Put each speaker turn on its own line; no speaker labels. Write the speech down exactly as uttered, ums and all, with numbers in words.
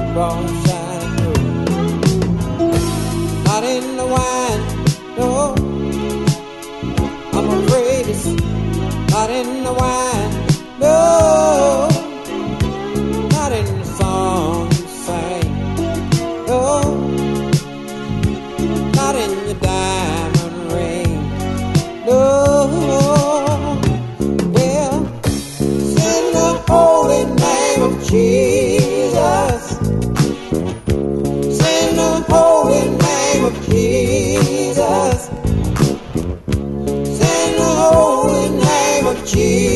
bright shining through. Not in the wine, no. I'm afraid it's not in the wine, no. Not in the song you sing, no. Not in your diamond ring, no. Well, it's in the holy name of Jesus. It's in the holy name of Jesus. It's in the holy name of Jesus.